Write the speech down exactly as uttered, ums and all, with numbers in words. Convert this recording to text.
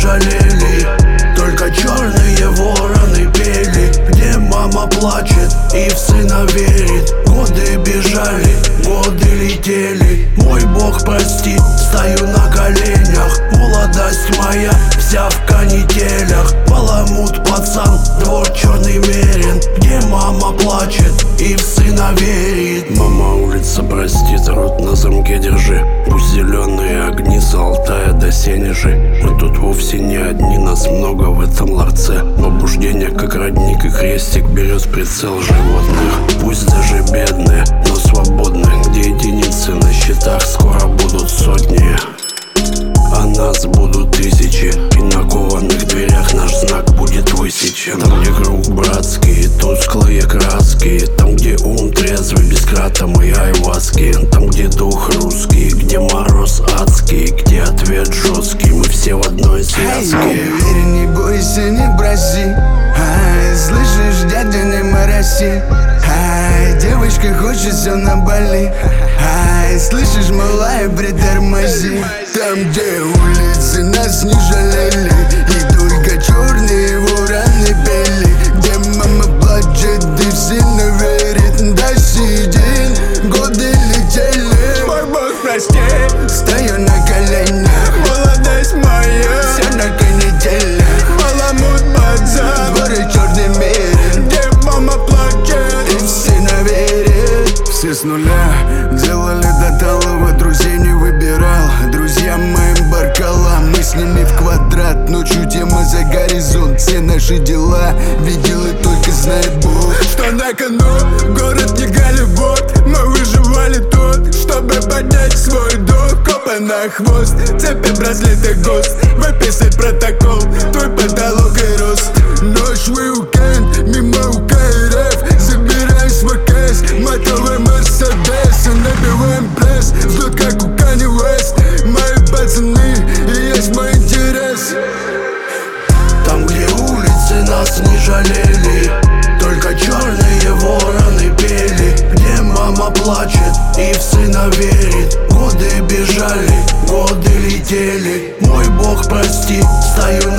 жалели, только черные вороны пели. Где мама плачет и в сына верит. Годы бежали, годы летели. Мой Бог, прости, стою на коленях. Молодость моя вся в канителях. Баламут пацан, двор черный мерен. Где мама плачет и в сына верит. Мама, улица простит, рот на замке держи. Пусть зеленые огни с Алтая до Сенежи. Мы тут вовсе не одни, нас много в этом ларце. Побуждение как родник и крестик берет прицел животных. Пусть даже бедные, но свободные. Где единицы на счетах скоро будут сотни, а нас будут тысячи. И на кованых дверях наш знак будет высечен. Там, где круг братский, тусклые краски. Там, где ум трезвый, без кратом и айваски. Там, где дух русский, где мороз адский. Где ответ жесткий, мы все в одной связке. Hey, не бойся, не броси. Ай, слышишь, дядя, не мороси. Ай, девочка хочет все на Бали. Ай, слышишь, малая, притормози. Там, где улицы нас не жалели, и только черные вороны пели. Где мама плачет и в сына верит. До сей день годы летели. Мой Бог, прости, стою на коленях. Молодость моя вся на канителях. Баламут пацан, дворы черный мерен. Где мама плачет и в сына верит. Все с нуля делали до талого, друзей не выбирал. Друзьям моим баркала, мы с ними в квадрат. Ночью тема за горизонт, все наши дела видел и только знает Бог. Что на кону, город не Голливуд. Мы выживали тут, чтобы поднять свой дух. Копа на хвост, цепи браслеты ГОСТ. Выписать протокол, твой потолок и рост. Ночь в уикенд, мимо УКРФ. Забирай свой кэш, мотовый Мерседес. И набиваем пресс, ждут как у Кани Уэст. Мои пацаны, и есть мой интерес. Там, где улицы нас не жалели, только черные вороны пели. Где мама плачет и в сына верит. Годы бежали, годы летели. Мой Бог, прости, стою на